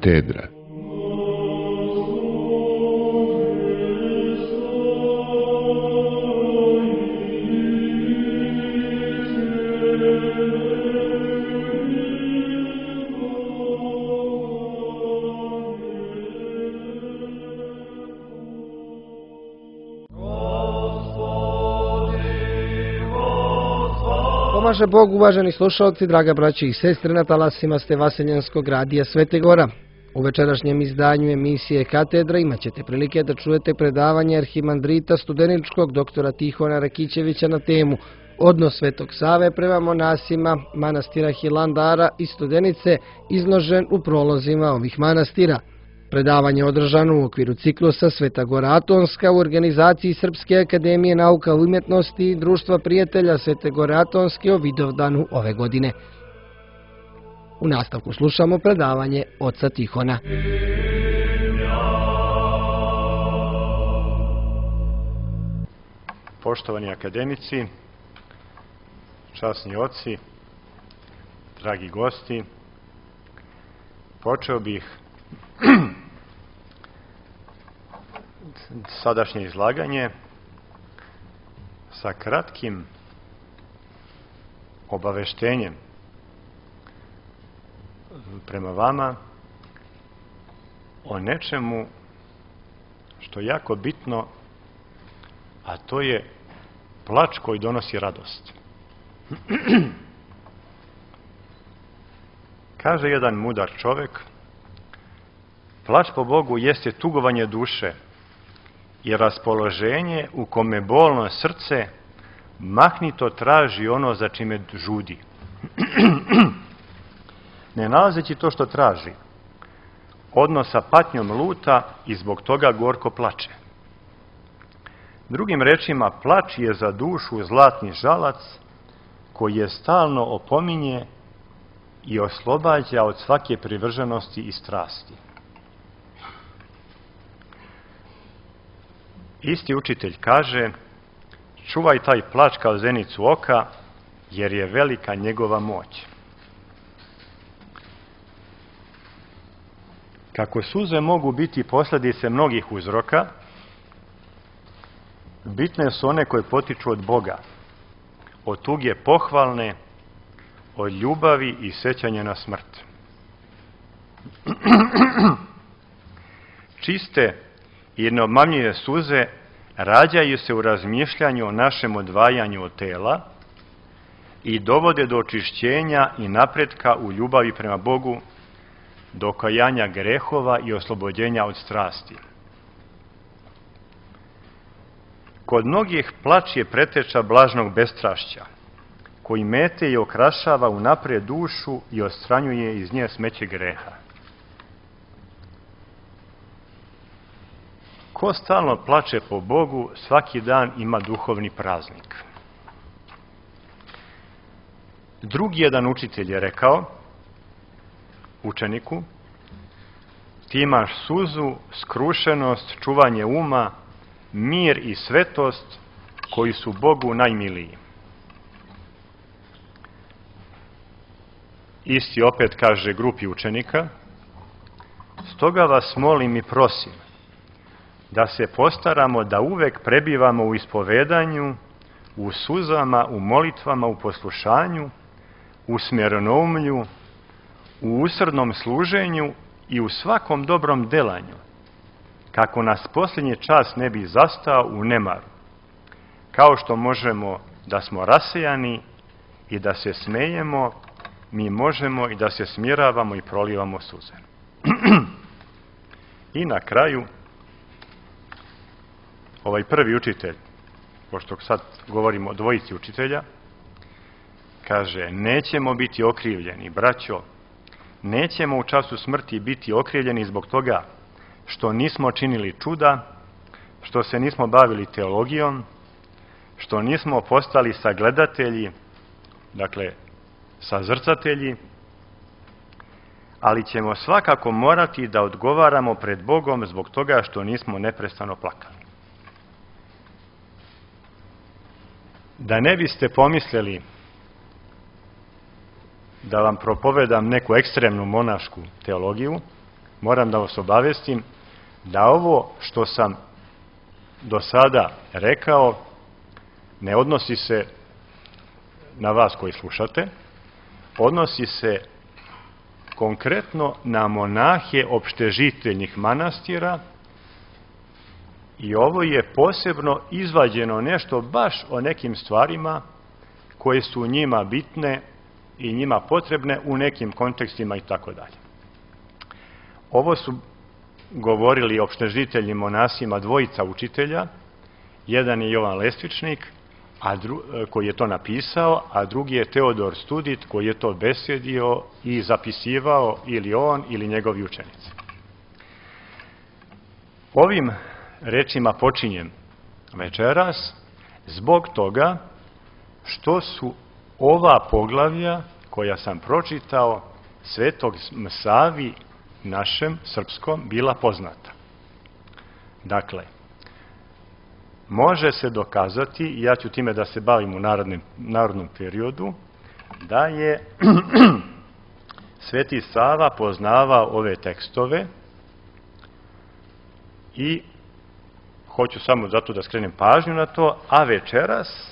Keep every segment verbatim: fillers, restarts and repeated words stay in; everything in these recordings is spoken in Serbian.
Katedra. Pomaže Bog, uvaženi slušalci, draga braći i sestre, na talasima ste Vaseljenskog radija Svete Gora. U večerašnjem izdanju emisije Katedra imat ćete prilike da čujete predavanje arhimandrita studeničkog doktora Tihona Rakićevića na temu Odnos Svetog Save prema monasima manastira Hilandara i Studenice, izložen u prolozima ovih manastira. Predavanje je održano u okviru ciklusa Sveta Gora Atonska u organizaciji Srpske akademije nauka i umjetnosti i Društva prijatelja Svete Gore Atonske o Vidovdanu ove godine. U nastavku slušamo predavanje oca Tihona. Poštovani akademici, časni oci, dragi gosti, počeo bih sadašnje izlaganje sa kratkim obaveštenjem prema vama o nečemu što je jako bitno, a to je plač koji donosi radost. Kaže jedan mudar čovjek, plač po Bogu jeste tugovanje duše i raspoloženje u kome bolno srce mahnito traži ono za čime žudi. Ne nalazeći to što traži, odnos sa patnjom luta i zbog toga gorko plače. Drugim rečima, plač je za dušu zlatni žalac koji je stalno opominje i oslobađa od svake privrženosti i strasti. Isti učitelj kaže, čuvaj taj plač kao zenicu oka, jer je velika njegova moć. Kako suze mogu biti posljedice mnogih uzroka, bitne su one koje potiču od Boga, od tuge pohvalne, od ljubavi i sećanja na smrt. Čiste i neobmamljive suze rađaju se u razmišljanju o našem odvajanju od tela i dovode do očišćenja i napretka u ljubavi prema Bogu, do kajanja grehova i oslobođenja od strasti. Kod mnogih plač je preteča blažnog bestrašća, koji mete i okrašava unaprijed dušu i odstranjuje iz nje smeće greha. Ko stalno plače po Bogu, svaki dan ima duhovni praznik. Drugi jedan učitelj je rekao učeniku, ti imaš suzu, skrušenost, čuvanje uma, mir i svetost koji su Bogu najmiliji. Isti opet kaže grupi učenika, stoga vas molim i prosim da se postaramo da uvek prebivamo u ispovedanju, u suzama, u molitvama, u poslušanju, u smjeronoumlju, u usrdnom služenju i u svakom dobrom delanju, kako nas posljednji čas ne bi zastao u nemaru, kao što možemo da smo rasejani i da se smejemo, mi možemo i da se smiravamo i prolivamo suze. I na kraju, ovaj prvi učitelj, pošto sad govorimo o dvojici učitelja, kaže, nećemo biti okrivljeni, braćo, nećemo u času smrti biti okrivljeni zbog toga što nismo činili čuda, što se nismo bavili teologijom, što nismo postali sagledatelji, dakle, sazrcatelji, ali ćemo svakako morati da odgovaramo pred Bogom zbog toga što nismo neprestano plakali. Da ne biste pomislili da vam propovedam neku ekstremnu monašku teologiju, moram da vas obavestim da ovo što sam do sada rekao ne odnosi se na vas koji slušate, odnosi se konkretno na monahe opštežiteljnih manastira i ovo je posebno izvađeno nešto baš o nekim stvarima koje su njima bitne i njima potrebne u nekim kontekstima i tako dalje. Ovo su govorili opštežiteljnim monasima dvojica učitelja, jedan je Jovan Lestvičnik, a dru, koji je to napisao, a drugi je Teodor Studit koji je to besedio i zapisivao ili on ili njegovi učenici. Ovim rečima počinjem večeras zbog toga što su ova poglavlja koja sam pročitao Svetog Savi našem srpskom bila poznata. Dakle, može se dokazati, i ja ću time da se bavim u narodnom, narodnom periodu, da je Sveti Sava poznavao ove tekstove i hoću samo zato da skrenem pažnju na to, a večeras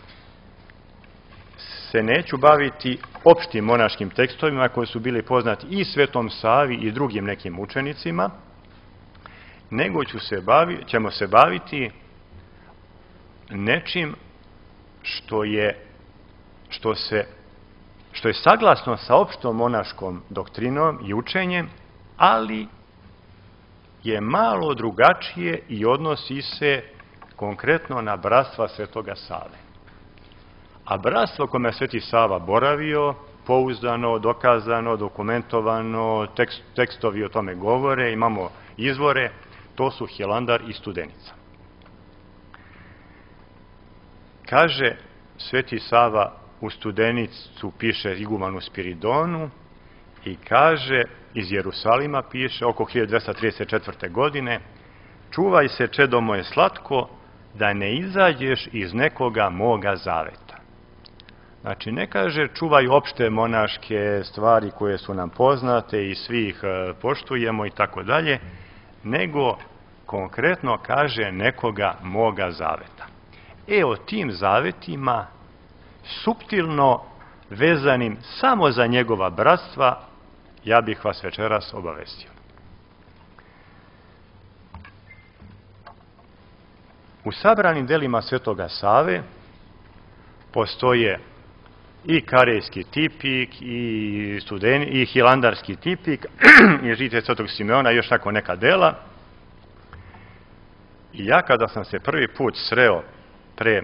se neću baviti opštim monaškim tekstovima koji su bili poznati i Svetom Savi i drugim nekim učenicima, nego ću se bavi, ćemo se baviti nečim što je, što se, što je saglasno sa opštom monaškom doktrinom i učenjem, ali je malo drugačije i odnosi se konkretno na bratstva Svetoga Save. A bratstvo kome je Sveti Sava boravio, pouzdano, dokazano, dokumentovano, tekst, tekstovi o tome govore, imamo izvore, to su Hilandar i Studenica. Kaže Sveti Sava u Studenicu, piše igumanu Spiridonu i kaže, iz Jerusalima piše, oko hiljadu dvesta trideset četvrte. godine, čuvaj se, čedo moje slatko, da ne izađeš iz nekoga moga zaveta. Znači, ne kaže čuvaj opšte monaške stvari koje su nam poznate i svi ih poštujemo i tako dalje, nego konkretno kaže nekoga moga zaveta. E, o tim zavetima, suptilno vezanim samo za njegova bratstva, ja bih vas večeras obavestio. U sabranim delima Svetoga Save postoje i Karejski tipik, i, studen, i Hilandarski tipik, i Žitije Svetog Simeona, i još tako neka dela. I ja kada sam se prvi put sreo pre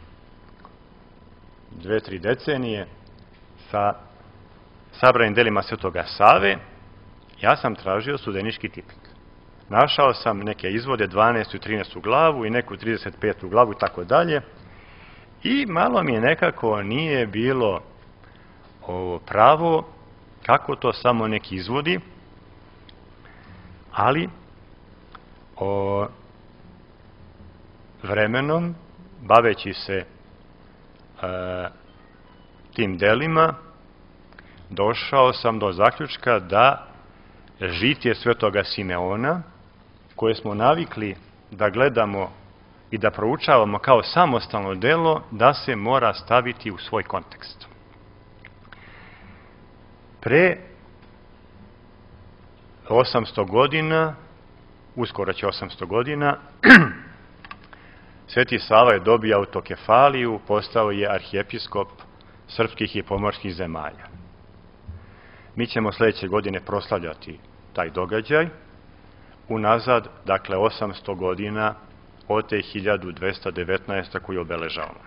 dve, tri decenije sa sabranim delima Svetoga Save, ja sam tražio studenički tipik. Našao sam neke izvode, dvanaestu i trinaestu glavu i neku trideset petu glavu i tako dalje. I malo mi je nekako nije bilo ovo pravo kako to samo neki izvodi, ali o, vremenom, baveći se e, tim delima, došao sam do zaključka da Žitije Svetoga Simeona, koje smo navikli da gledamo i da proučavamo kao samostalno delo, da se mora staviti u svoj kontekst. Pre osamsto godina, uskoro će osamsto godina, Sveti Sava je dobio autokefaliju, postao je arhijepiskop srpskih i pomorskih zemalja. Mi ćemo sljedeće godine proslavljati taj događaj, unazad, dakle, osamsto godina od te hiljadu dvesta devetnaeste. koju obeležavamo.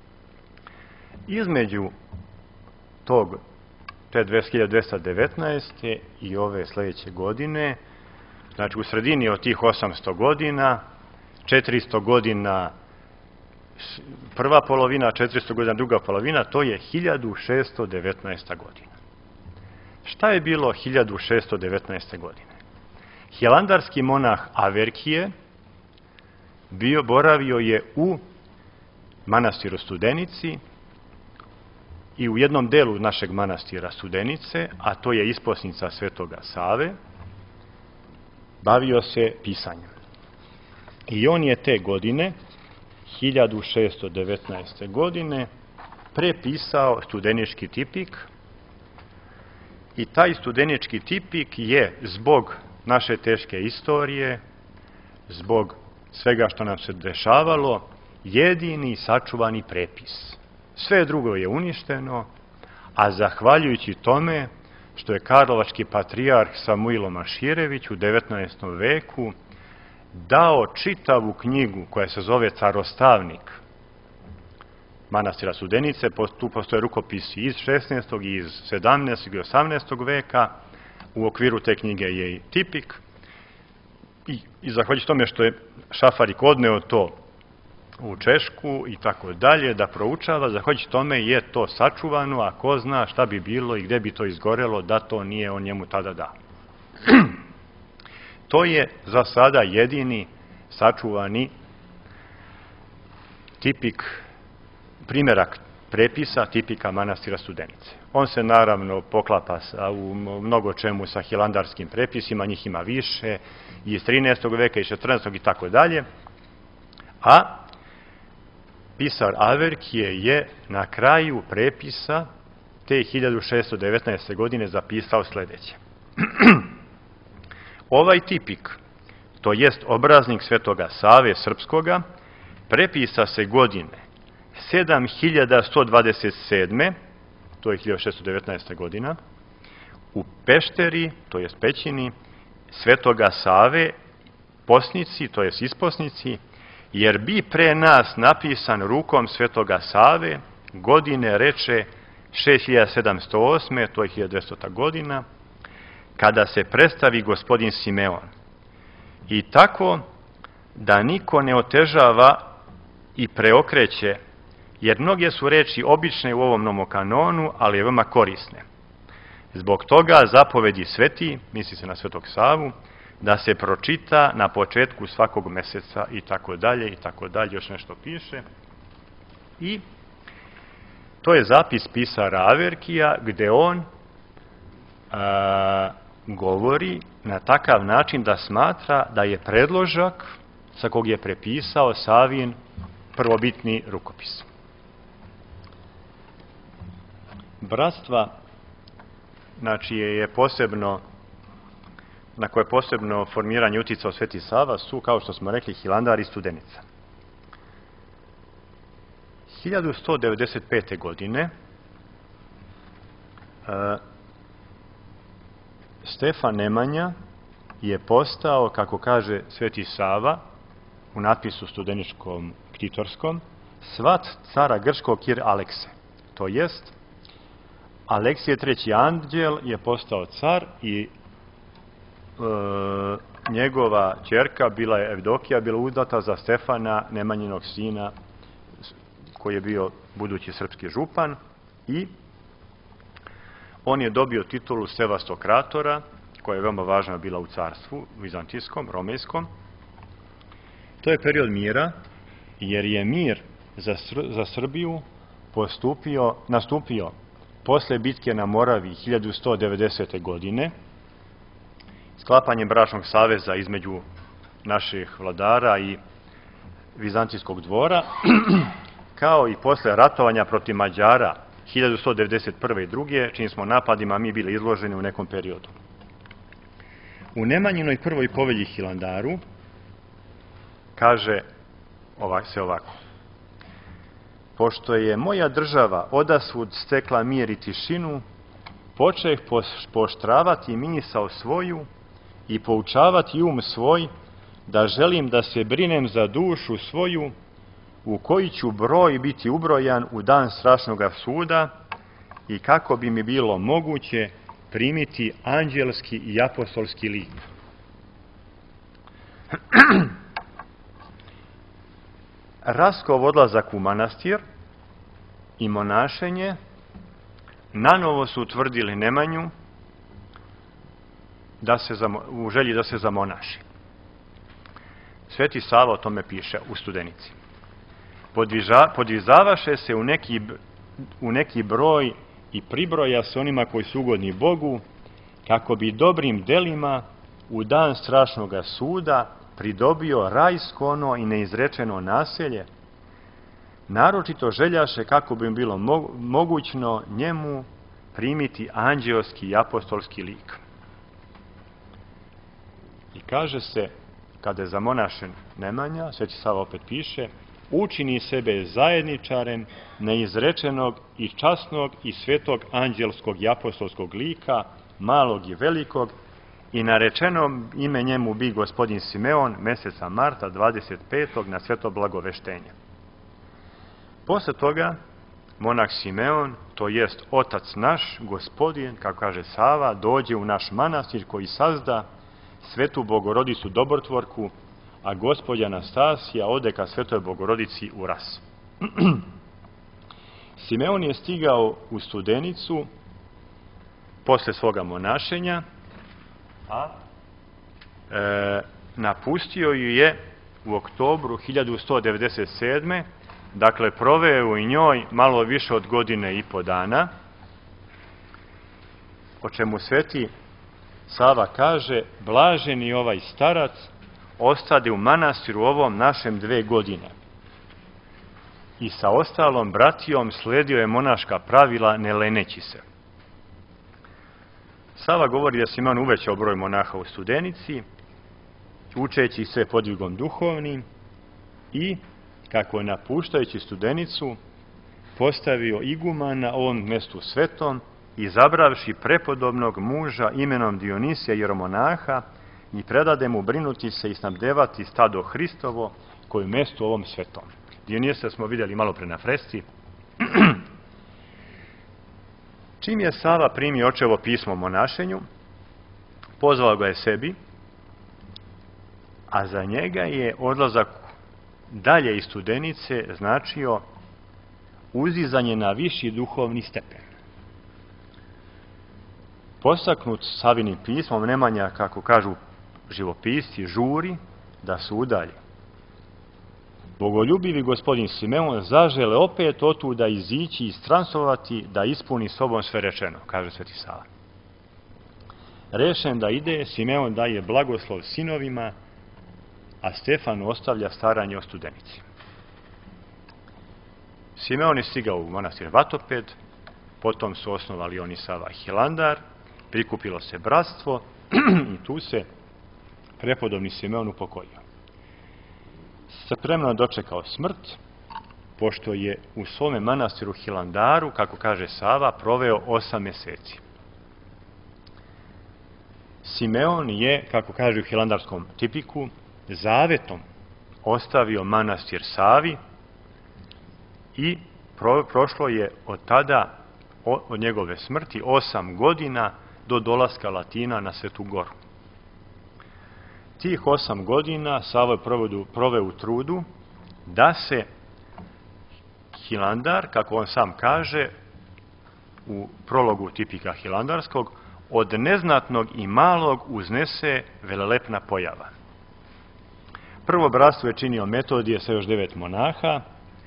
Između tog, te hiljadu dvesta devetnaeste. i ove sljedeće godine, znači u sredini od tih osamsto godina, četiristo godina prva polovina, četiristo godina druga polovina, to je hiljadu šesto devetnaesta. godina. Šta je bilo hiljadu šesto devetnaeste. godine? Hilandarski monah Averkije bio, boravio je u manastiru Studenici i u jednom delu našeg manastira Studenice, a to je isposnica Svetoga Save, bavio se pisanjem. I on je te godine, hiljadu šesto devetnaeste. godine, prepisao studenički tipik i taj studenički tipik je zbog naše teške istorije, zbog svega što nam se dešavalo, jedini sačuvani prepis. Sve drugo je uništeno, a zahvaljujući tome što je karlovački patrijarh Samuilo Maširević u devetnaestom veku dao čitavu knjigu koja se zove Carostavnik manastira Studenice, tu postoje rukopisi iz šesnaestog. i iz sedamnaestog. i osamnaestog. veka, u okviru te knjige je i tipik, i, i zahvaljujući tome što je Šafarik odneo to u Češku i tako dalje, da proučava, zahvaljujući tome je to sačuvano, a ko zna šta bi bilo i gde bi to izgorelo, da to nije on njemu tada dao. To je za sada jedini sačuvani tipik, primjerak prepisa tipika manastira Studenice. On se naravno poklapa sa, u mnogo čemu sa hilandarskim prepisima, njih ima više, i iz trinaestog. veka i četrnaestog. i tako dalje. A pisar Averkije je na kraju prepisa te hiljadu šesto devetnaeste. godine zapisao sljedeće. Ovaj tipik, to jest obraznik Svetoga Save srpskoga, prepisa se godine sedam hiljada sto dvadeset sedme. to je hiljadu šesto devetnaesta. godina, u Pešteri, to jest pećini, Svetoga Save, posnici, to jest isposnici, jer bi pre nas napisan rukom Svetoga Save, godine reče šest hiljada sedamsto osme. to je hiljadu dvestota. godina, kada se predstavi gospodin Simeon. I tako da niko ne otežava i preokreće, jer mnoge su reči obične u ovom nomokanonu, ali je veoma korisne. Zbog toga zapovedi sveti, misli se na Svetog Savu, da se pročita na početku svakog meseca i tako dalje i tako dalje, još nešto piše. I to je zapis pisara Averkija, gde on a, govori na takav način da smatra da je predložak sa kog je prepisao Savin prvobitni rukopis. Bratstva, znači je posebno, na koje je posebno formiranje uticao Sveti Sava, su, kao što smo rekli, Hilandar i Studenica. hiljadu sto devedeset pete. godine uh, Stefan Nemanja je postao, kako kaže Sveti Sava u natpisu studeničkom ktitorskom, svat cara grčkog Kir Alekse. To jest, Aleksije treći anđel je postao car i e, njegova ćerka bila je Evdokija, bila udata za Stefana, Nemanjinog sina, koji je bio budući srpski župan, i on je dobio titulu Sevastokratora, koja je veoma važna bila u carstvu vizantijskom, romejskom. To je period mira, jer je mir za, Sr- za Srbiju postupio, nastupio posle bitke na Moravi hiljadu sto devedesete. godine, sklapanjem bračnog saveza između naših vladara i vizantijskog dvora, kao i posle ratovanja protiv Mađara hiljadu sto devedeset prve. i druge. čim smo napadima mi bili izloženi u nekom periodu. U Nemanjinoj prvoj povelji Hilandaru kaže ovak, se ovako: pošto je moja država odasvud stekla mir i tišinu, počeh pooštravati misao svoju i poučavati um svoj, da želim da se brinem za dušu svoju, u koji ću broj biti ubrojan u dan strašnog suda, i kako bi mi bilo moguće primiti anđelski i apostolski lik. Raskov odlazak u manastir i monašenje nanovo su utvrdili Nemanju da se za, u želji da se zamonaši. Sveti Sava o tome piše u Studenici. Podviža, podvizavaše se u neki, u neki broj i pribroja se onima koji su ugodni Bogu, kako bi dobrim delima u dan strašnog suda pridobio rajsko ono i neizrečeno naselje, naročito željaše kako bi im bilo mogućno njemu primiti anđeoski i apostolski lik. I kaže se, kada je zamonašen Nemanja, Sveti Sava opet piše, učini sebe zajedničarem neizrečenog i časnog i svetog anđelskog i apostolskog lika, malog i velikog, i narečeno ime njemu bi gospodin Simeon meseca marta dvadeset petog na sveto blagoveštenje. Posle toga monah Simeon, to jest otac naš, gospodin, kako kaže Sava, dođe u naš manastir koji sazda svetu Bogorodicu Dobrotvorku, a gospođa Anastasija ode ka svetoj Bogorodici u Ras. Simeon je stigao u Studenicu posle svoga monašenja, a e, napustio ju je u oktobru hiljadu sto devedeset sedme. Dakle, proveo u njoj malo više od godine i po dana, o čemu Sveti Sava kaže, blaženi ovaj starac ostade u manastiru ovom našem dve godine. I sa ostalom bratijom sledio je monaška pravila ne leneći se. Sava govori da Simeon uvećao broj monaha u Studenici, učeći se podvigom duhovnim i, kako je napuštajući Studenicu, postavio igumana na ovom mjestu svetom, izabravši prepodobnog muža imenom Dionisija jeromonaha i predade mu brinuti se i snabdevati stado Hristovo koje mjesto ovom svetom. Dionisa smo vidjeli malo pre na fresci. Čim je Sava primio očevo pismo o monašenju, pozvao ga je sebi, a za njega je odlazak dalje iz Studenice značio uzizanje na viši duhovni stepen. Postaknut Savinim pismom, Nemanja, kako kažu živopisci, žuri da se udalji. Bogoljubivi gospodin Simeon zažele opet otuda izići i stransovati da ispuni sobom sve rečeno, kaže Sveti Sava. Rešen da ide, Simeon daje blagoslov sinovima, a Stefan ostavlja staranje o Studenici. Simeon je stigao u manastir Vatoped, potom su osnovali oni Sava Hilandar, prikupilo se bratstvo i tu se prepodobni Simeon upokojio. Spremno dočekao smrt, pošto je u svome manastiru Hilandaru, kako kaže Sava, proveo osam meseci. Simeon je, kako kaže u hilandarskom tipiku, zavetom ostavio manastir Savi i pro, prošlo je od tada, od njegove smrti, osam godina do dolaska Latina na Svetu Goru. Tih osam godina Sava je proveo u trudu da se Hilandar, kako on sam kaže, u prologu tipika hilandarskog, od neznatnog i malog uznese velelepna pojava. Prvo bratstvo je činio Metodije sa još devet monaha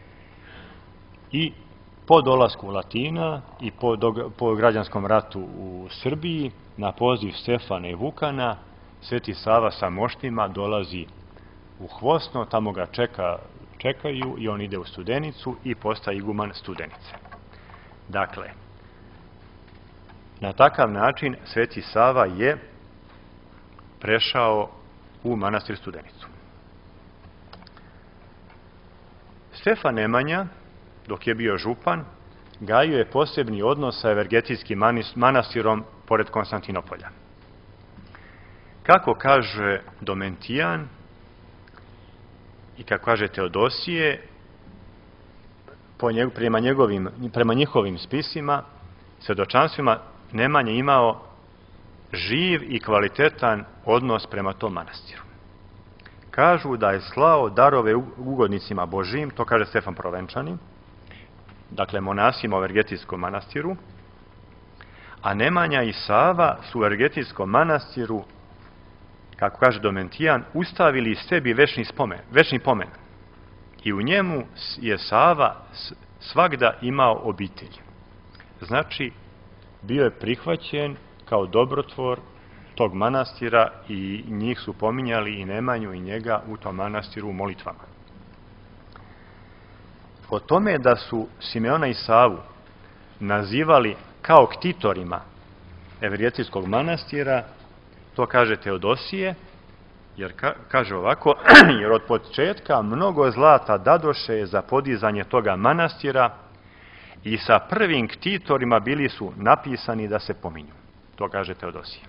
i po dolasku Latina i po, do, po građanskom ratu u Srbiji, na poziv Stefana i Vukana, Sveti Sava sa moštima dolazi u Hvosno, tamo ga čeka, čekaju i on ide u Studenicu i postaje iguman Studenice. Dakle, na takav način Sveti Sava je prešao u manastir Studenicu. Stefan Nemanja, dok je bio župan, gajio je posebni odnos sa Evergetijskim manastirom pored Konstantinopolja. Kako kaže Domentijan i kako kaže Teodosije, po njeg, prema, njegovim, prema njihovim spisima, svedočanstvima, Nemanja imao živ i kvalitetan odnos prema tom manastiru. Kažu da je slao darove ugodnicima Božijim, to kaže Stefan Provenčani, dakle monasima u Evergetijskom manastiru, a Nemanja i Sava su u Evergetijskom manastiru, kako kaže Domentijan, ustavili sebi večni, spomen, večni pomen. I u njemu je Sava svagda imao obitelj. Znači, bio je prihvaćen kao dobrotvor tog manastira i njih su pominjali i Nemanju i njega u tom manastiru u molitvama. O tome da su Simeona i Savu nazivali kao ktitorima Evrijetijskog manastira, to kaže Teodosije, jer ka, kaže ovako, jer od početka mnogo zlata dadoše za podizanje toga manastira i sa prvim ktitorima bili su napisani da se pominju. To kaže Teodosije.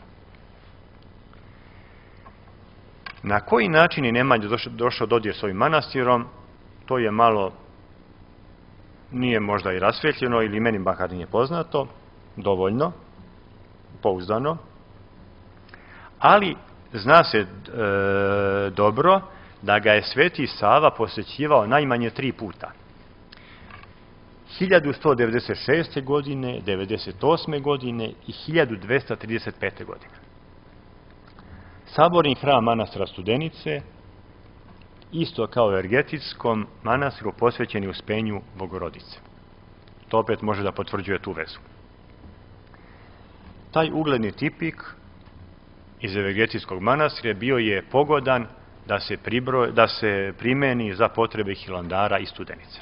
Na koji način je Nemanj došao dodir s ovim manastirom, to je malo, nije možda i rasvjetljeno ili meni bakar nije poznato, dovoljno, pouzdano, ali zna se e, dobro da ga je Sveti Sava posjećivao najmanje tri puta. hiljadu sto devedeset šeste. godine, devedeset osme. godine i hiljadu dvesta trideset pete. godine. Saborni hram manastira Studenice, isto kao i Ergetijskom manastiru, posvećeni Uspenju Bogorodice. To opet može da potvrđuje tu vezu. Taj ugledni tipik iz Ergetijskog manastira bio je pogodan da se, pribroj, da se primeni za potrebe Hilandara i Studenice.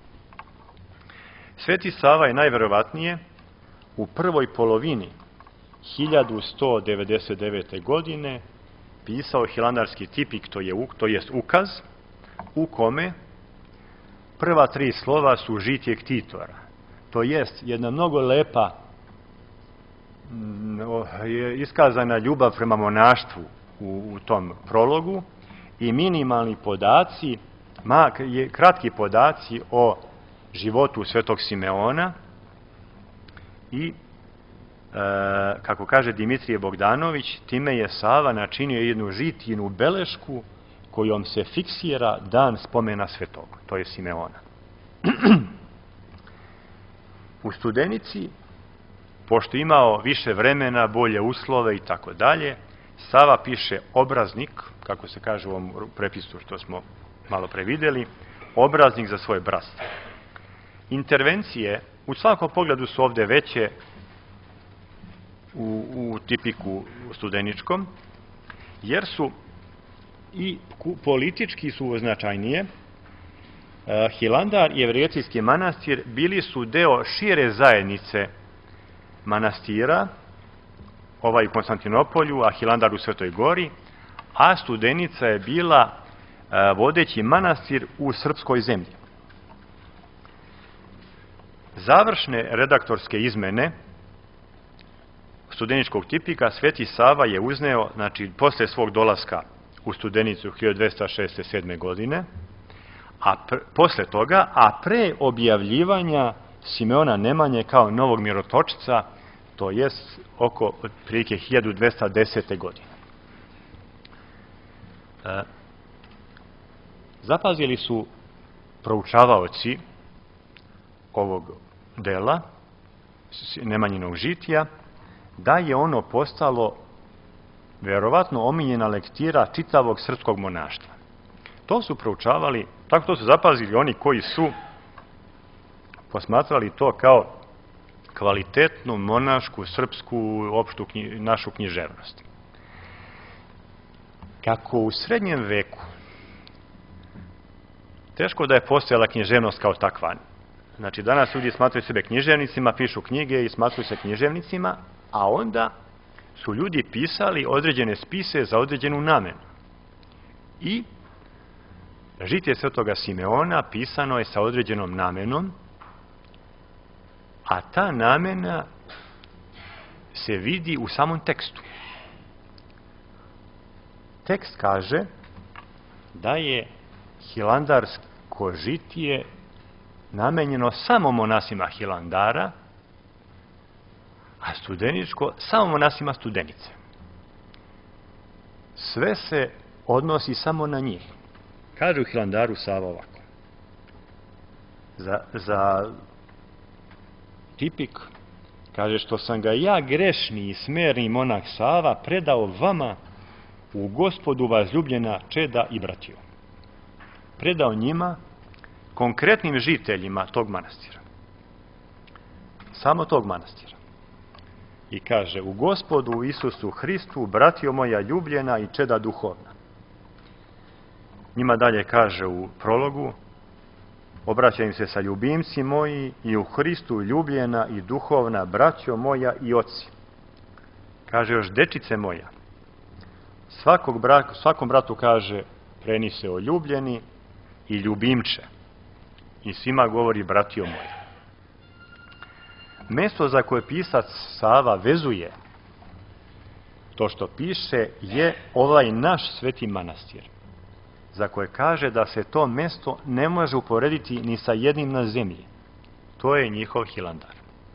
Sveti Sava je najverovatnije u prvoj polovini hiljadu sto devedeset devete. godine pisao hilandarski tipik, to, je, to jest ukaz, u kome prva tri slova su žitje ktitora. To jest jedna mnogo lepa je iskazana ljubav prema monaštvu u, u tom prologu i minimalni podaci, ma, je, kratki podaci o životu Svetog Simeona i, e, kako kaže Dimitrije Bogdanović, time je Sava načinio jednu žitijinu belešku kojom se fiksira dan spomena Svetog, to je Simeona. U Studenici, pošto imao više vremena, bolje uslove i tako dalje, Sava piše obraznik, kako se kaže u ovom prepisu što smo malo previdjeli, obraznik za svoje bratstvo. Intervencije u svakom pogledu su ovdje veće u, u tipiku studeničkom, jer su i politički su značajnije. Hilandar i Evrijetijski manastir bili su deo šire zajednice manastira, ovaj u Konstantinopolju, a Hilandar u Svetoj Gori, a Studenica je bila vodeći manastir u srpskoj zemlji. Završne redaktorske izmene studeničkog tipika Sveti Sava je uzneo, znači, posle svog dolaska u Studenicu hiljadu dvesta šezdeset sedme. godine, a pr, posle toga, a pre objavljivanja Simeona Nemanje kao novog mirotočca, to jest oko otprilike hiljadu dvesta desete. godine. E, zapazili su proučavaoci ovog dela Nemanjinog žitija da je ono postalo verovatno omiljena lektira čitavog srpskog monaštva. To su proučavali, tako to su zapazili oni koji su posmatrali to kao kvalitetnu monašku srpsku opštu knji, našu književnost. Kako u srednjem veku teško da je postojala književnost kao takva. Znači, danas ljudi smatruju sebe književnicima, pišu knjige i smatruju se književnicima, a onda su ljudi pisali određene spise za određenu namenu. I žitje Svetoga Simeona pisano je sa određenom namenom, a ta namena se vidi u samom tekstu. Tekst kaže da je hilandarsko žitije namenjeno samo monasima Hilandara, a studeničko samo monasima Studenice. Sve se odnosi samo na njih. Kaže u Hilandaru Sava ovako. Za, za tipik kaže, što sam ga ja, grešni i smerni monak Sava, predao vama u Gospodu vazljubljena čeda i bratiju. Predao njima, konkretnim žiteljima tog manastira. Samo tog manastira. i kaže: u Gospodu Isusu Hristu, bratio moja ljubljena i čeda duhovna. Njima dalje kaže u prologu: obraća im se sa ljubimci moji i u Hristu ljubljena i duhovna, braćo moja i oci. Kaže još: dečice moja. Svakog bra, svakom bratu kaže: preni se o ljubljeni i ljubimče. I svima govori: bratio moji. Mesto za koje pisac Sava vezuje to što piše je ovaj naš sveti manastir, za koje kaže da se to mesto ne može uporediti ni sa jednim na zemlji. To je njihov Hilandar.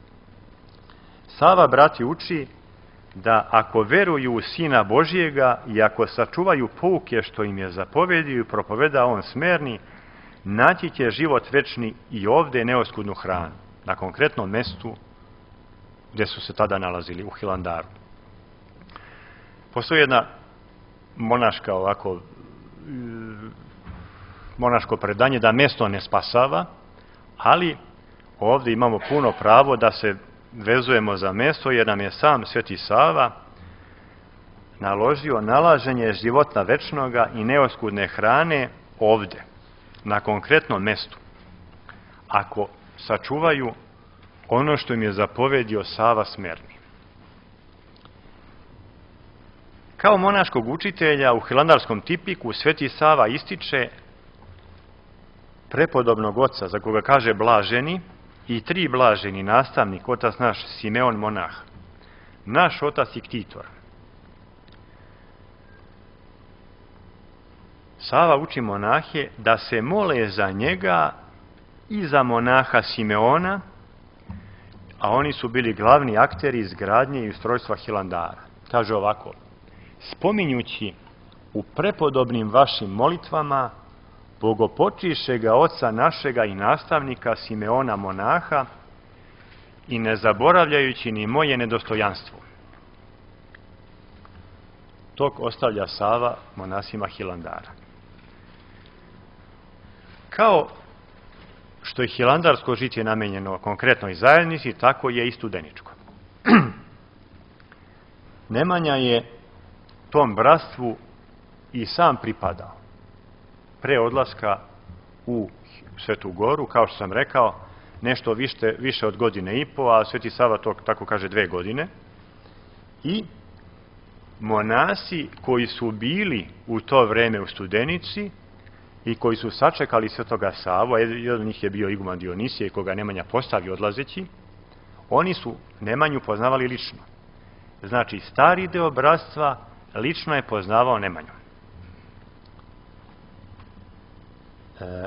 Sava, brati, uči da ako veruju u Sina Božijega i ako sačuvaju pouke što im je zapovedio i propoveda on smerni, naći će život večni i ovdje neoskudnu hranu, na konkretnom mestu gdje su se tada nalazili, u Hilandaru. Postoji jedna monaška ovako monaško predanje da mjesto ne spasava, ali ovdje imamo puno pravo da se vezujemo za mjesto, jer nam je sam Sveti Sava naložio nalaženje života večnoga i neoskudne hrane ovdje, na konkretnom mjestu, ako sačuvaju ono što im je zapovedio Sava smerni. Kao monaškog učitelja u hilandarskom tipiku Sveti Sava ističe prepodobnog oca, za koga kaže blaženi, i tri blaženi, nastavnik, otac naš Simeon monah, naš otac Iktitor. Sava uči monahe da se mole za njega i za monaha Simeona, a oni su bili glavni akteri izgradnje i ustrojstva Hilandara. Kaže ovako: spominjući u prepodobnim vašim molitvama bogopočišega oca našega i nastavnika Simeona monaha i ne zaboravljajući ni moje nedostojanstvo. Tog ostavlja Sava monasima Hilandara. Kao što je hilandarsko žitje namenjeno konkretnoj zajednici, tako je i studeničko. Nemanja je tom bratstvu i sam pripadao pre odlaska u Svetu Goru, kao što sam rekao, nešto više, više od godine i po, a Sveti Sava to tako kaže dve godine. I monasi koji su bili u to vreme u Studenici i koji su sačekali Svetoga Savu, a jedan od njih je bio iguman Dionisije, koga Nemanja postavio odlazeći, oni su Nemanju poznavali lično. Znači, stari deo bratstva lično je poznavao Nemanju. E,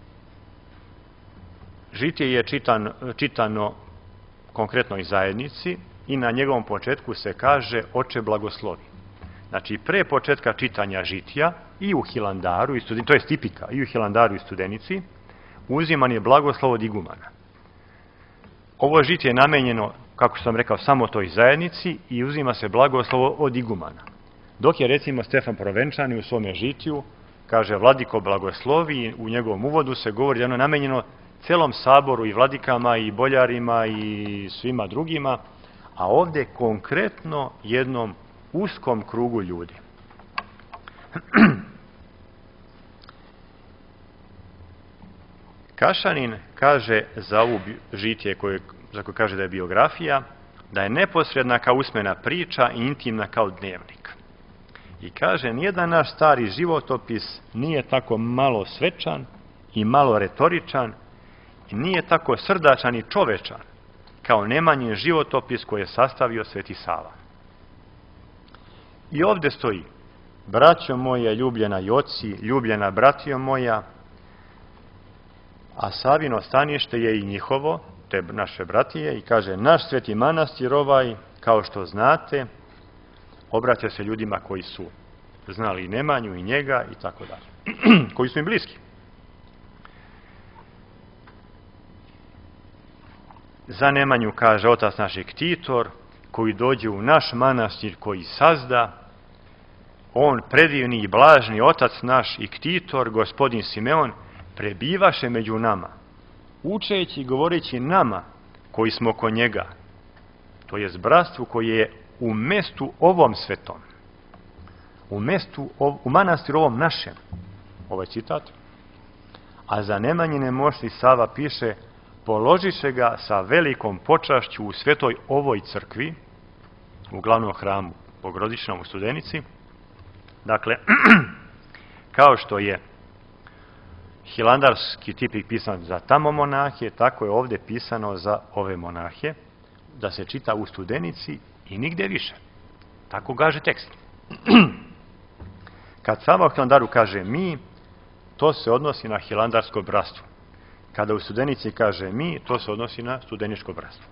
žitje je čitan, čitano konkretnoj zajednici i na njegovom početku se kaže: Oče blagoslovi. Znači, pre početka čitanja žitja i u Hilandaru, i studen, to je tipika, i u Hilandaru i Studenici, uziman je blagoslov od igumana. Ovo žitje je namenjeno, kako sam rekao, samo toj zajednici i uzima se blagoslov od igumana. Dok je, recimo, Stefan Provenčani u svome žitju kaže: Vladiko blagoslovi, u njegovom uvodu se govori da je ono namenjeno celom saboru i vladikama i boljarima i svima drugima, a ovdje konkretno jednom uskom krugu ljudi. Kašanin kaže za ovu žitje koje, za koje kaže da je biografija, da je neposredna kao usmena priča i intimna kao dnevnik. I kaže: nijedan naš stari životopis nije tako malo svečan i malo retoričan i nije tako srdačan i čovečan kao Nemanjin životopis koji je sastavio Sveti Sava. I ovdje stoji: braćo moja ljubljena i oci, ljubljena bratio moja, a Savino stanište je i njihovo, te naše bratije, i kaže: naš sveti manastir ovaj, kao što znate, obraća se ljudima koji su znali i Nemanju i njega i tako dalje, koji su im bliski. Za Nemanju kaže otac naš Iktitor, koji dođe u naš manastir koji sazda, on predivni i blažni otac naš Iktitor, gospodin Simeon, prebivaše među nama, učeći i govoreći nama koji smo oko njega, to jest bratstvu koje je u mestu ovom svetom, u mestu, u manastiru ovom našem, ovaj citat, a za Nemanjine mošti Sava piše, položiše ga sa velikom počašću u svetoj ovoj crkvi, u glavnom hramu Bogorodičnom u Studenici. Dakle, kao što je hilandarski tipik pisan za tamo monahe, tako je ovdje pisano za ove monahe, da se čita u Studenici i nigde više. Tako kaže tekst. Kad Sava u Hilandaru kaže mi, to se odnosi na hilandarsko bratstvo. Kada u Studenici kaže mi, to se odnosi na studeničko bratstvo.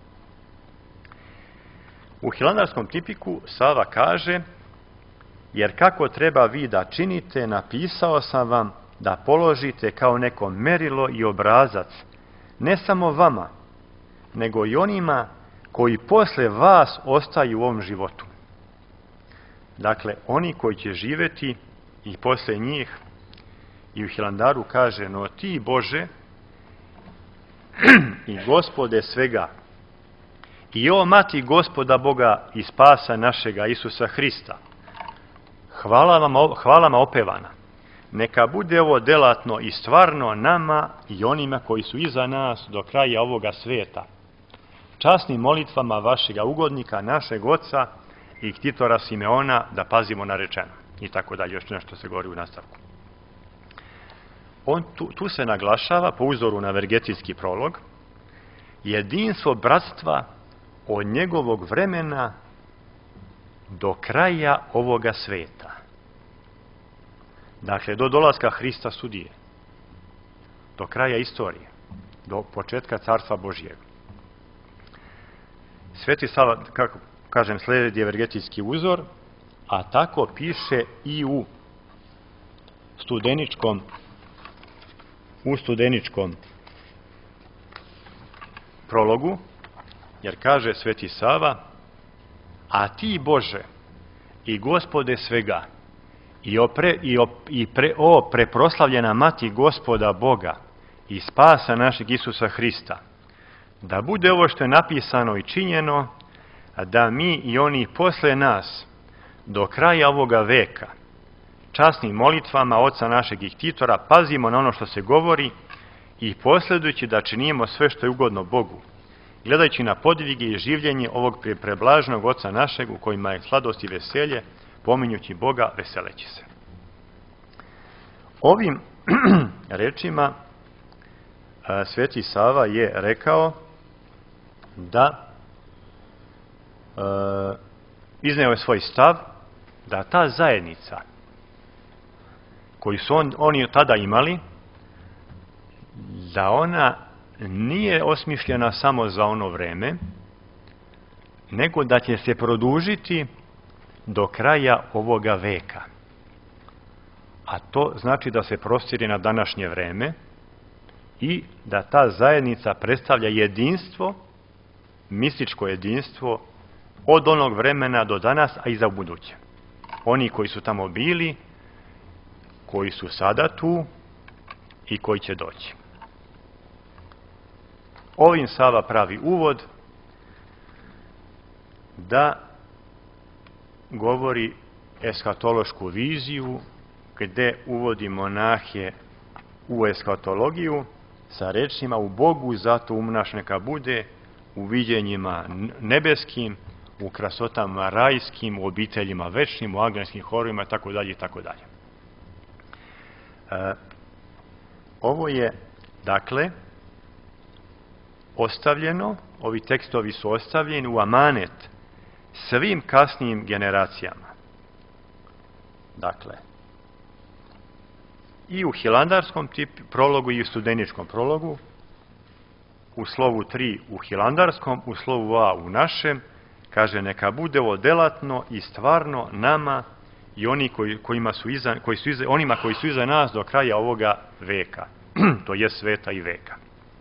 U hilandarskom tipiku Sava kaže, jer kako treba vi da činite, napisao sam vam da položite kao neko merilo i obrazac, ne samo vama, nego i onima koji posle vas ostaju u ovom životu. Dakle, oni koji će živjeti i posle njih, i u Hilandaru kaže, no ti Bože i Gospode svega, i o Mati Gospoda Boga i Spasa našega Isusa Hrista, hvala vam, hvalama opevana, neka bude ovo delatno i stvarno nama i onima koji su iza nas do kraja ovoga sveta, časnim molitvama vašega ugodnika, našeg oca i ktitora Simeona, da pazimo na rečeno. I tako dalje, još nešto se govori u nastavku. On, tu, tu se naglašava, po uzoru na vergetijski prolog, jedinstvo bratstva od njegovog vremena do kraja ovoga sveta. Dakle, do dolaska Hrista sudije, do kraja istorije, do početka Carstva Božjeg. Sveti Sava, kako kažem, slijedi je vergetijski uzor, a tako piše i u studeničkom u studeničkom prologu, jer kaže Sveti Sava, a ti Bože i Gospode svega i, opre, i, op, i pre, o preproslavljena Mati Gospoda Boga i Spasa našeg Isusa Hrista, da bude ovo što je napisano i činjeno, da mi i oni posle nas do kraja ovoga veka časnim molitvama Oca našeg i Ktitora pazimo na ono što se govori i posledujući da činimo sve što je ugodno Bogu, gledajući na podvige i življenje ovog preblažnog Oca našeg u kojima je sladost i veselje, pominjući Boga, veseleći se. Ovim rečima Sveti Sava je rekao da e, izneo je svoj stav da ta zajednica koju su on, oni tada imali, da ona nije osmišljena samo za ono vreme, nego da će se produžiti do kraja ovoga veka. A to znači da se prostire na današnje vreme i da ta zajednica predstavlja jedinstvo, mističko jedinstvo od onog vremena do danas, a i za buduće. Oni koji su tamo bili, koji su sada tu i koji će doći. Ovim Sava pravi uvod da govori eskatološku viziju gde uvodi monahe u eskatologiju sa rečima u Bogu zato umnaš neka bude, u viđenjima nebeskim, u krasotama rajskim, u obiteljima večnim, u angelskim horovima, tako dalje i tako dalje. E, ovo je, dakle, ostavljeno, ovi tekstovi su ostavljeni u amanet svim kasnijim generacijama. Dakle, i u hilandarskom tip prologu i u studeničkom prologu, u slovu tri u hilandarskom, u slovu A u našem, kaže neka bude ovo delatno i stvarno nama i oni koji, kojima su iza, koji su iza, onima koji su iza nas do kraja ovoga veka, to je sveta i veka.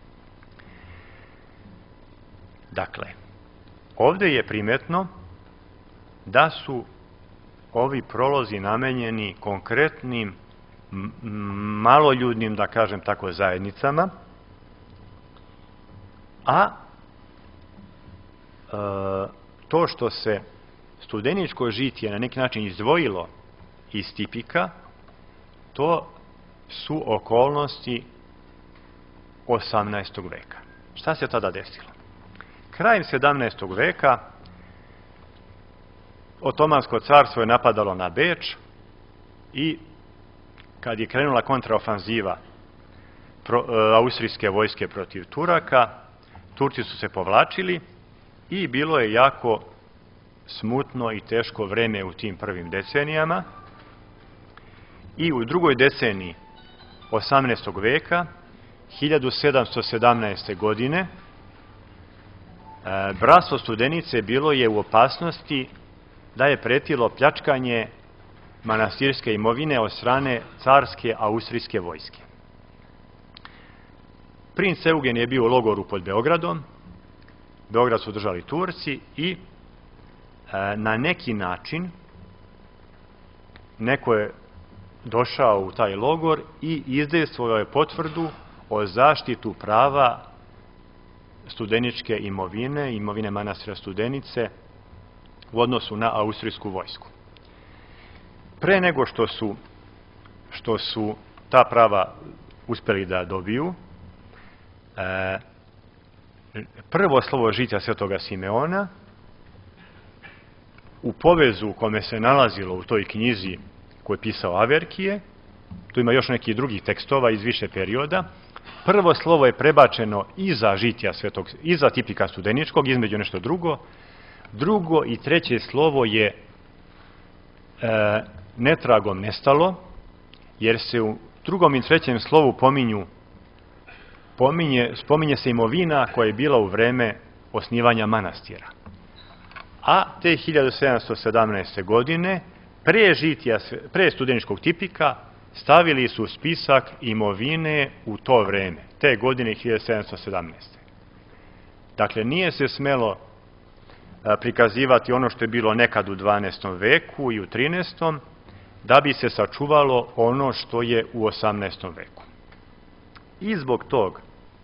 Dakle, ovdje je primetno da su ovi prolozi namenjeni konkretnim maloljudnim, da kažem tako, zajednicama, a to što se studeničko žitije na neki način izdvojilo iz tipika, to su okolnosti osamnaestog veka. Šta se tada desilo? Krajem sedamnaestog veka Otomansko carstvo je napadalo na Beč i kad je krenula kontraofanziva austrijske vojske protiv Turaka, Turci su se povlačili i bilo je jako smutno i teško vreme u tim prvim decenijama. I u drugoj deceniji osamnaestog veka, hiljadu sedamsto sedamnaeste. godine, bratstvo Studenice bilo je u opasnosti da je pretilo pljačkanje manastirske imovine od strane carske austrijske vojske. Princ Eugen je bio u logoru pod Beogradom, Beograd su držali Turci i na neki način neko je došao u taj logor i izdejstvovao je potvrdu o zaštitu prava studeničke imovine, imovine manastira Studenice u odnosu na austrijsku vojsku. Pre nego što su, što su ta prava uspeli da dobiju, e, prvo slovo žitija Svetoga Simeona u povezu u kome se nalazilo u toj knjizi koju je pisao Averkije, tu ima još nekih drugih tekstova iz više perioda, prvo slovo je prebačeno iza žitija Svetog, iza tipika studeničkog, između nešto drugo, drugo i treće slovo je e, netragom nestalo, jer se u drugom i trećem slovu pominju, pominje, spominje se imovina koja je bila u vreme osnivanja manastira. A te hiljadu sedamsto sedamnaeste. godine, pre, žitija, pre studeničkog tipika, stavili su spisak imovine u to vreme, te godine hiljadu sedamsto sedamnaeste. Dakle, nije se smelo prikazivati ono što je bilo nekad u dvanaestom veku i u trinaestom. da bi se sačuvalo ono što je u osamnaestom veku. I zbog tog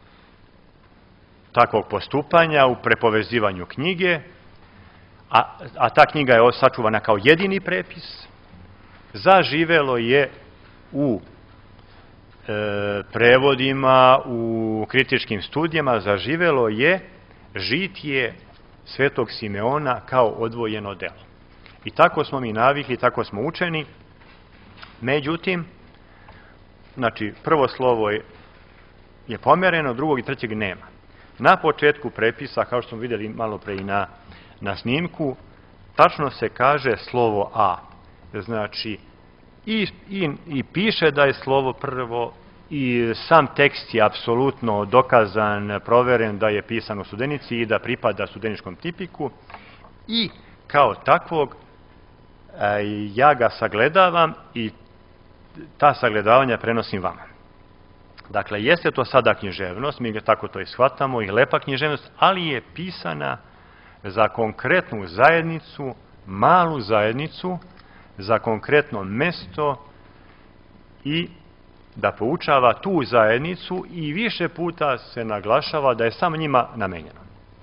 takvog postupanja u prepovezivanju knjige, a, a ta knjiga je sačuvana kao jedini prepis, zaživelo je u e, prevodima, u kritičkim studijama, zaživelo je žitije Svetog Simeona kao odvojeno delo. I tako smo mi navikli, tako smo učeni. Međutim, znači, prvo slovo je, je pomereno, drugog i trećeg nema. Na početku prepisa, kao što smo vidjeli malo pre i na, na snimku, tačno se kaže slovo A. Znači, i, i, i piše da je slovo prvo, i sam tekst je apsolutno dokazan, proveren da je pisan u Studenici i da pripada studeničkom tipiku. I kao takvog, ja ga sagledavam i ta sagledavanja prenosim vama. Dakle, jeste to sada književnost, mi ga tako to i shvatamo, i lepa književnost, ali je pisana za konkretnu zajednicu, malu zajednicu, za konkretno mesto i da poučava tu zajednicu i više puta se naglašava da je samo njima namenjeno.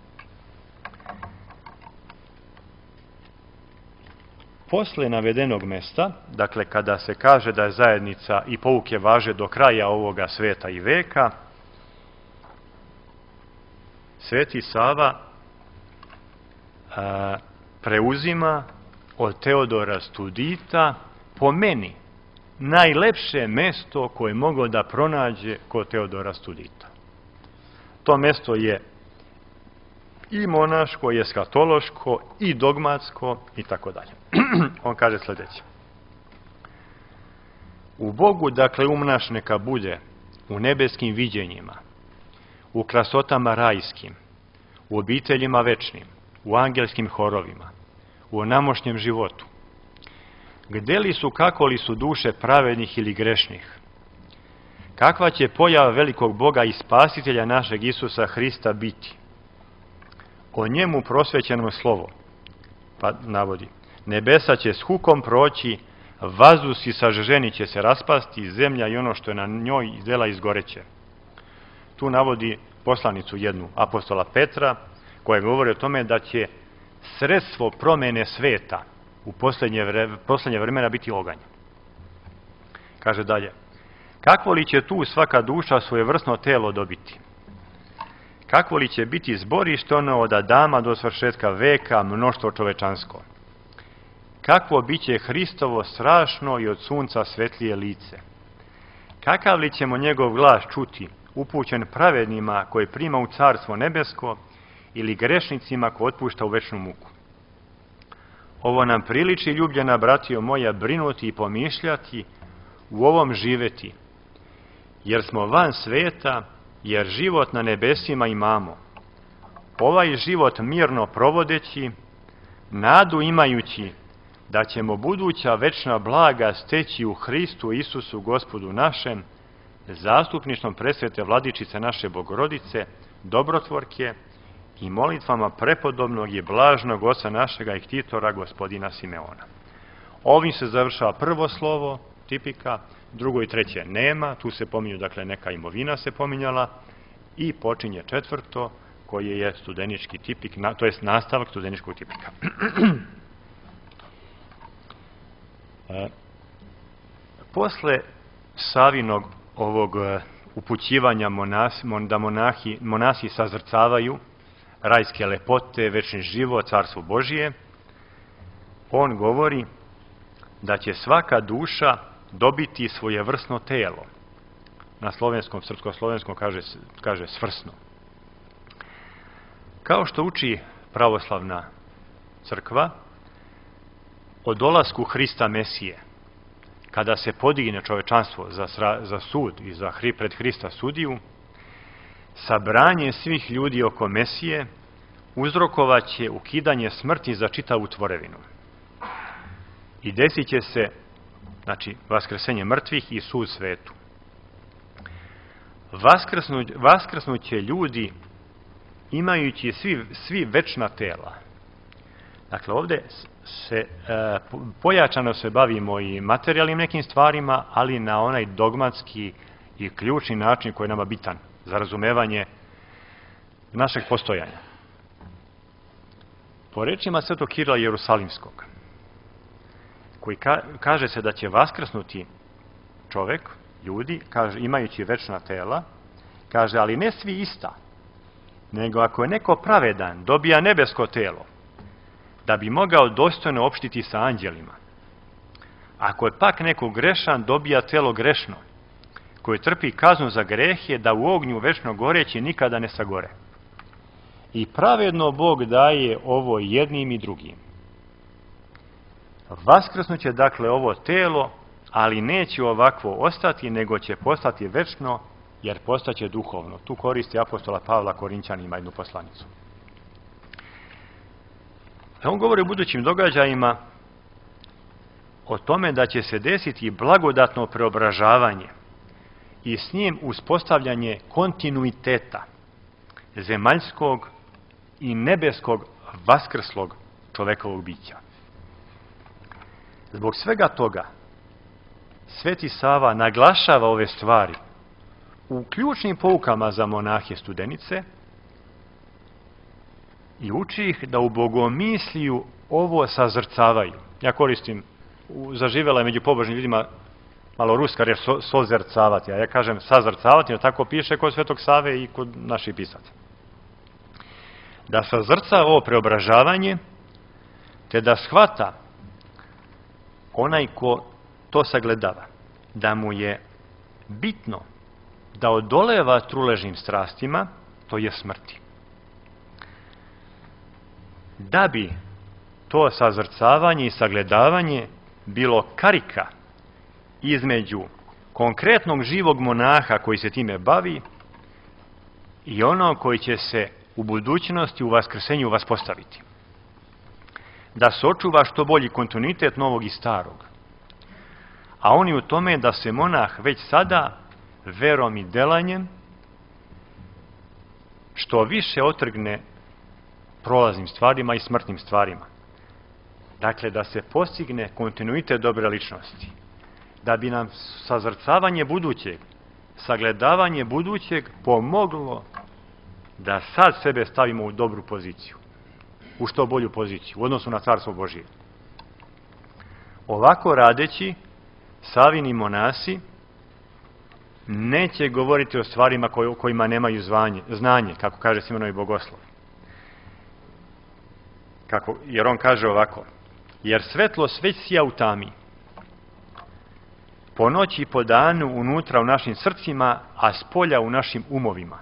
Posle navedenog mesta, dakle kada se kaže da je zajednica i pouke važe do kraja ovoga sveta i veka, Sveti Sava a, preuzima od Teodora Studita, po meni, najlepše mesto koje je moglo da pronađe kod Teodora Studita. To mesto je i monaško, i eskatološko, i dogmatsko, i tako dalje. On kaže sljedeće. U Bogu, dakle, um naš neka bude u nebeskim viđenjima, u krasotama rajskim, u obiteljima večnim, u angelskim horovima, u namošnjem životu. Gde li su, kako li su duše pravednih ili grešnih? Kakva će pojava velikog Boga i spasitelja našeg Isusa Hrista biti? O njemu prosvećeno slovo, pa navodi, nebesa će s hukom proći, vazduh i saženi će se raspasti, zemlja i ono što je na njoj dela izgoreće. Tu navodi poslanicu jednu apostola Petra, koje govori o tome da će sredstvo promjene sveta u posljednje, vre, posljednje vremena biti oganj. Kaže dalje, kakvo li će tu svaka duša svojevrsno telo dobiti? Kakvo li će biti zborište ono od Adama do svršetka veka, mnoštvo čovečansko? Kakvo biće Hristovo strašno i od sunca svetlije lice? Kakav li ćemo njegov glas čuti, upućen pravednima koji prima u carstvo nebesko ili grešnicima ko otpušta u večnu muku? Ovo nam priliči, ljubljena bratio moja, brinuti i pomišljati, u ovom živeti, jer smo van sveta, jer život na nebesima imamo. Ovaj život mirno provodeći, nadu imajući da ćemo buduća večna blaga steći u Hristu Isusu Gospodu našem, zastupničnom presvete Vladičice naše Bogorodice, dobrotvorke i molitvama prepodobnog i blažnog oca našega i ktitora gospodina Simeona. Ovim se završava prvo slovo tipika, drugo i treće nema, tu se pominju, dakle, neka imovina se pominjala, i počinje četvrto, koje je studenički tipik, na, to jest nastavak studeničkog tipika. e, posle Savinog ovog upućivanja monasi, da monahi, monasi sazrcavaju rajske lepote, večni život, carstvo Božije, on govori da će svaka duša dobiti svojevrsno telo. Na slovenskom, srpsko-slovenskom kaže, kaže svrsno. Kao što uči pravoslavna crkva, o dolasku Hrista Mesije, kada se podigne čovečanstvo za, za sud i za hri, pred Hrista sudiju, sabranje svih ljudi oko Mesije uzrokovaće ukidanje smrti za čitavu tvorevinu. I desit će se, znači, vaskrsenje mrtvih i sud svetu. Vaskrsnu, vaskrsnuće ljudi imajući svi, svi večna tela. Dakle, ovdje se e, pojačano se bavimo i materijalnim nekim stvarima, ali na onaj dogmatski i ključni način koji je nama bitan za razumevanje našeg postojanja. Po rečima svetog Kirila Jerusalimskog, koji ka, kaže se da će vaskrsnuti čovjek, ljudi, kaže, imajući večna tela, kaže, ali ne svi ista, nego ako je neko pravedan, dobija nebesko telo, da bi mogao dostojno opštiti sa anđelima. Ako je pak neko grešan, dobija telo grešno, koji trpi kaznu za greh, da u ognju večno goreći nikada ne sagore. I pravedno Bog daje ovo jednim i drugim. Vaskrsnuće, dakle, ovo telo, ali neće ovakvo ostati, nego će postati večno, jer postaće duhovno. Tu koristi apostola Pavla Korinćanima jednu poslanicu. On govori o budućim događajima, o tome da će se desiti blagodatno preobražavanje i s njim uspostavljanje kontinuiteta zemaljskog i nebeskog vaskrslog čovekovog bića. Zbog svega toga, Sveti Sava naglašava ove stvari u ključnim poukama za monahe studenice i uči ih da u bogomisliju ovo sazrcavaju. Ja koristim, zaživjela je među pobožnim ljudima malo ruska reč so, sozrcavati, a ja kažem sazrcavati, jer tako piše kod Svetog Save i kod naših pisaca. Da sazrca ovo preobražavanje, te da shvata onaj ko to sagledava, da mu je bitno da odoleva truležnim strastima, to je smrti. Da bi to sazrcavanje i sagledavanje bilo karika između konkretnog živog monaha koji se time bavi i ono koji će se u budućnosti u vaskrsenju vaspostaviti. Da se očuva što bolji kontinuitet novog i starog. A oni u tome da se monah već sada verom i delanjem što više otrgne prolaznim stvarima i smrtnim stvarima. Dakle, da se postigne kontinuitet dobre ličnosti. Da bi nam sazrcavanje budućeg, sagledavanje budućeg pomoglo da sad sebe stavimo u dobru poziciju, u što bolju poziciju, u odnosu na Carstvo Božije. Ovako radeći, Savini monasi neće govoriti o stvarima o kojima nemaju zvanje, znanje, kako kaže Simonovi bogoslov. Kako, jer on kaže ovako: jer svetlost već sija u tami, po noći i po danu unutra u našim srcima, a spolja u našim umovima.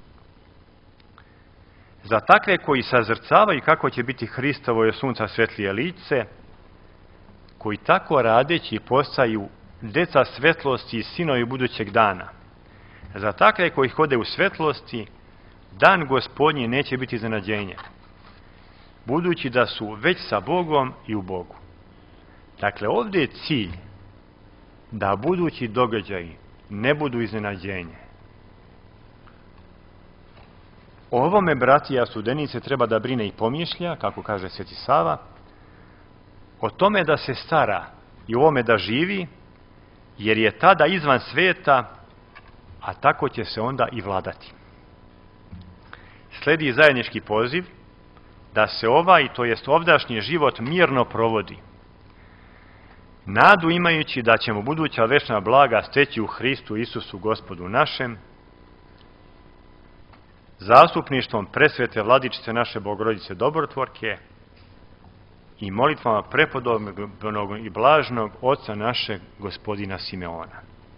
Za takve koji sazrcavaju kako će biti Hristovo i od sunca svetlije lice, koji tako radeći postaju deca svetlosti i sinovi budućeg dana. Za takve koji hode u svetlosti, dan Gospodnji neće biti iznenađenje, budući da su već sa Bogom i u Bogu. Dakle, ovdje je cilj da budući događaji ne budu iznenađenje. O ovome, bratija studenice, treba da brine i pomišlja, kako kaže Sveti Sava, o tome da se stara i o ovome da živi, jer je tada izvan sveta, a tako će se onda i vladati. Sledi zajednički poziv da se ovaj, to jest ovdašnji život, mirno provodi, nadu imajući da ćemo buduća večna blaga steći u Hristu Isusu Gospodu našem, zastupništvom presvete Vladičice naše Bogorodice Dobrotvorke i molitvama prepodobnog i blažnog Oca našeg Gospodina Simeona.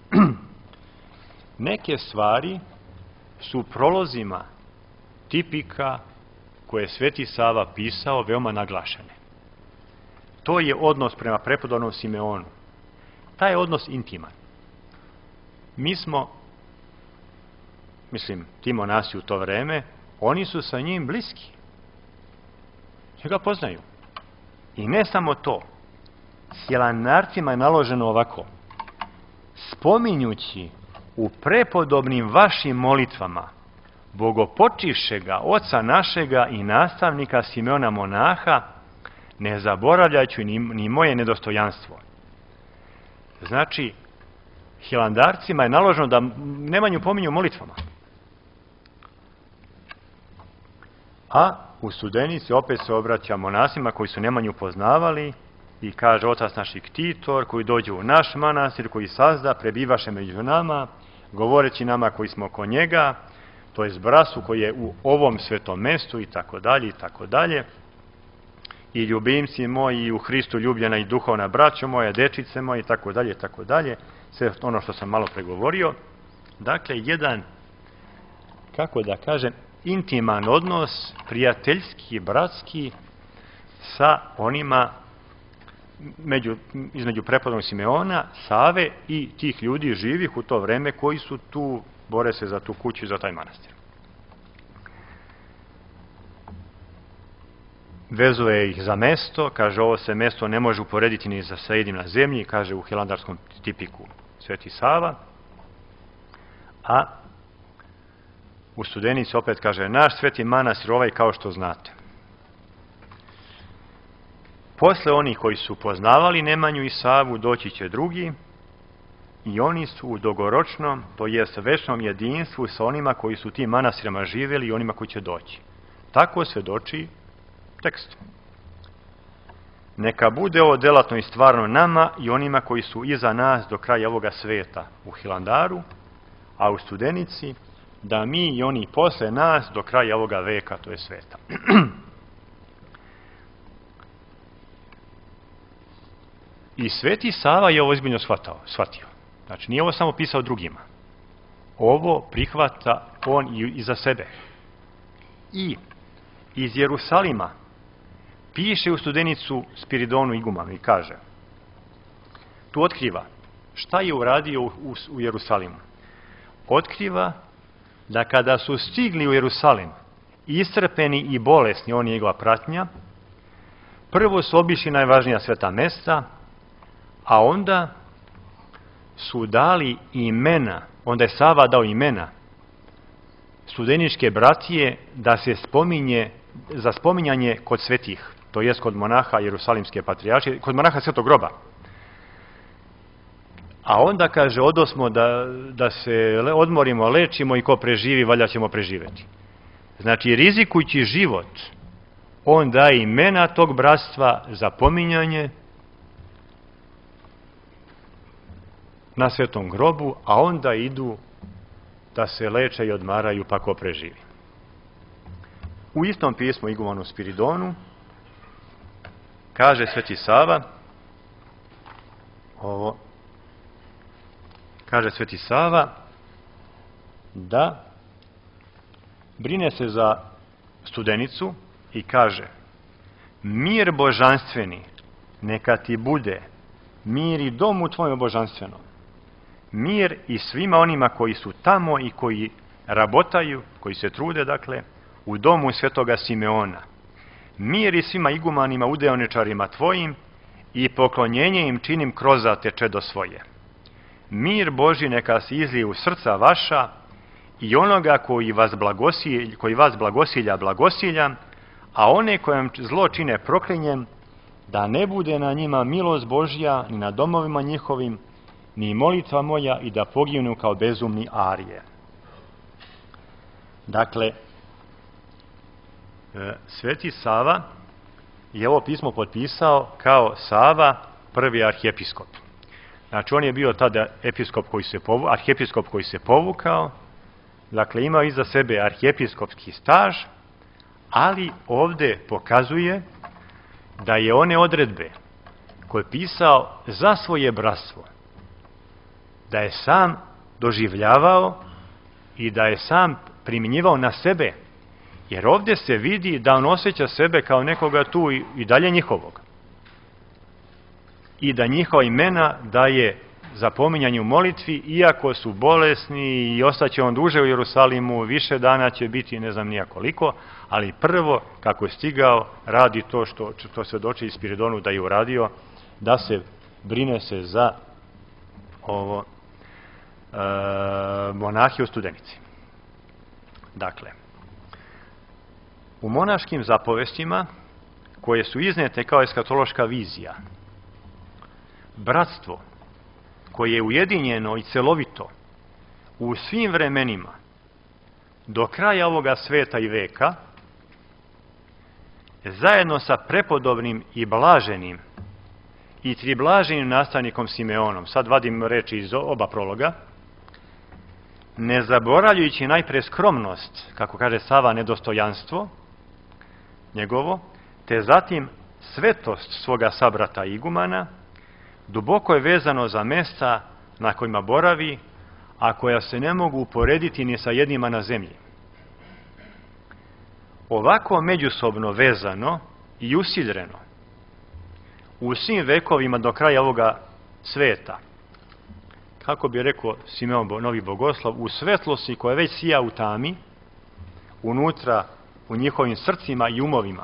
Neke stvari su prolozima tipika koje je Sveti Sava pisao veoma naglašene. To je odnos prema prepodobnom Simeonu. Taj je odnos intiman. Mi smo, mislim, ti monasi u to vreme, oni su sa njim bliski. Svi ga poznaju. I ne samo to. Sjelanarcima je naloženo ovako: spominjući u prepodobnim vašim molitvama bogopočivšega Oca našega i nastavnika Simeona monaha, ne zaboravljajući ni, ni moje nedostojanstvo. Znači, hilandarcima je naloženo da Nemanju pominju molitvama. A u Studenici opet se obraća monasima koji su Nemanju poznavali i kaže: otac naš Iktitor, koji dođe u naš manastir, koji sazda, prebivaše među nama, govoreći nama koji smo oko njega, to je Brasu koji je u ovom svetom mestu i tako dalje i tako dalje. I ljubimci moji, i u Hristu ljubljena i duhovna braćo moja, dečice moje i tako dalje i tako dalje. Sve ono što sam malo pregovorio. Dakle, jedan, kako da kažem, intiman odnos, prijateljski, bratski, sa onima među, između prepodobnog Simeona, Save i tih ljudi živih u to vreme koji su tu, bore se za tu kuću i za taj manastir. Vezuje ih za mesto, kaže: ovo se mesto ne može uporediti ni za sredim na zemlji, kaže u hilandarskom tipiku Sveti Sava. A u Studenici opet kaže: naš sveti manastir ovaj kao što znate. Posle onih koji su poznavali Nemanju i Savu doći će drugi i oni su u dogoročnom, to jest večnom jedinstvu sa onima koji su tim manastirama živjeli i onima koji će doći. Tako svjedoči tekst. Neka bude ovo delatno i stvarno nama i onima koji su iza nas do kraja ovoga sveta u Hilandaru, a u Studenici da mi i oni posle nas do kraja ovoga veka, to je sveta. I Sveti Sava je ovo ozbiljno shvatio. Znači, nije ovo samo pisao drugima. Ovo prihvata on i za sebe. I iz Jerusalima piše u Studenicu Spiridonu Igumanu i kaže, tu otkriva šta je uradio u, u, u Jerusalimu. Otkriva da kada su stigli u Jerusalim, iscrpeni i bolesni, on i njegova pratnja, prvo su obišli najvažnija sveta mesta, a onda su dali imena, onda je Sava dao imena studeničke bratije da se spominje, za spominjanje kod svetih, to jest kod monaha Jerusalimske patrijaršije, kod monaha Svetog groba. A onda, kaže, odosmo da, da se odmorimo, lečimo i ko preživi, valjda ćemo preživeti. Znači, rizikujući život, on daje imena tog bratstva za pominjanje na svetom grobu, a onda idu da se leče i odmaraju pa ko preživi. U istom pismu igumanu Spiridonu kaže Sveti Sava, ovo, kaže Sveti Sava da brine se za Studenicu i kaže: mir božanstveni neka ti bude, mir i domu tvojom božanstvenom, mir i svima onima koji su tamo i koji rabotaju, koji se trude, dakle, u domu svetoga Simeona, mir i svima igumanima udeoničarima tvojim i poklonjenje im činim kroz te čedo svoje. Mir Božji neka se izlije u srca vaša i onoga koji vas blagosilja, koji vas blagosilja, blagosilja, a one kojem zlo čine proklinjem, da ne bude na njima milost Božja, ni na domovima njihovim, ni molitva moja, i da poginu kao bezumni arije. Dakle, Sveti Sava je ovo pismo potpisao kao Sava, prvi arhijepiskop. Znači, on je bio tada episkop koji se povu, arhijepiskop koji se povukao, dakle, imao iza sebe arhijepiskopski staž, ali ovde pokazuje da je one odredbe koje je pisao za svoje bratstvo, da je sam doživljavao i da je sam primjenjivao na sebe, jer ovdje se vidi da on osjeća sebe kao nekoga tu i, i dalje njihovog. I da njihova imena daje za pominjanje u molitvi, iako su bolesni i ostaće on duže u Jerusalimu, više dana će biti, ne znam nija koliko, ali prvo, kako je stigao, radi to što, što se doče iz Spiridonu da je uradio, da se brine se za ovo e, monahije u Studenici. Dakle, u monaškim zapovestima, koje su iznete kao eskatološka vizija, bratstvo koje je ujedinjeno i celovito u svim vremenima do kraja ovoga sveta i veka, zajedno sa prepodobnim i blaženim i triblaženim nastavnikom Simeonom, sad vadim reči iz oba prologa, ne zaboravljajući najpre skromnost, kako kaže Sava, nedostojanstvo njegovo, te zatim svetost svoga sabrata igumana, duboko je vezano za mesta na kojima boravi, a koja se ne mogu uporediti ni sa jednima na zemlji. Ovako međusobno vezano i usidreno u svim vekovima do kraja ovoga sveta, kako bi rekao Simeon Novi Bogoslov, u svetlosti koja već sija u tami, unutra u njihovim srcima i umovima,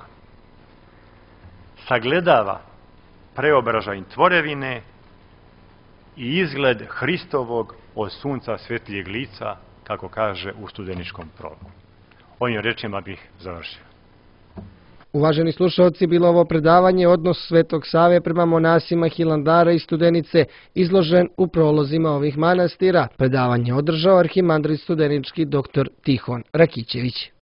sagledava preobražaj tvorevine i izgled Hristovog od sunca svetlijeg lica, kako kaže u Studeničkom prologu. Ovim rečima bih završio. Uvaženi slušalci, bilo ovo predavanje Odnos Svetog Save prema monasima Hilandara i Studenice, izložen u prolozima ovih manastira. Predavanje održao arhimandrit studenički doktor Tihon Rakićević.